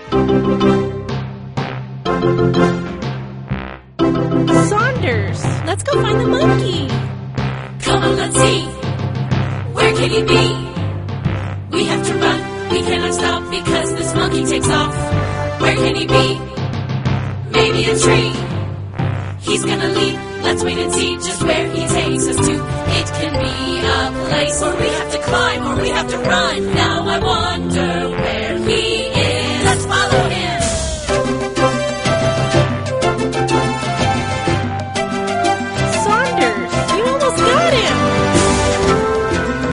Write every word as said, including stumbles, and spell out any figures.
Saunders, let's go find the monkey. Come on, let's see. Where can he be? We have to run, we cannot stop because this monkey takes off. Where can he be? Maybe a tree. He's gonna leap, let's wait and see just where he takes us to. It can be a place where we have to climb or we have to run. Now I wonder where